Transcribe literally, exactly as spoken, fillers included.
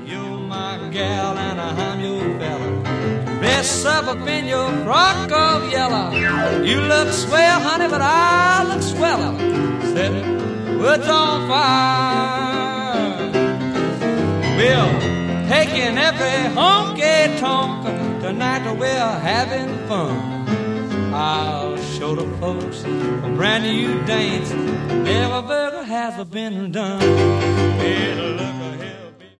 You're my gal and I'm your fella. Dress up up in your frock of yellow. You look swell, honey, but I look sweller. Set woods on fire. We're taking every honky-tonk. Tonight we're having fun. I'll show the folks a brand new dance never ever has been done. Hey, look ahead.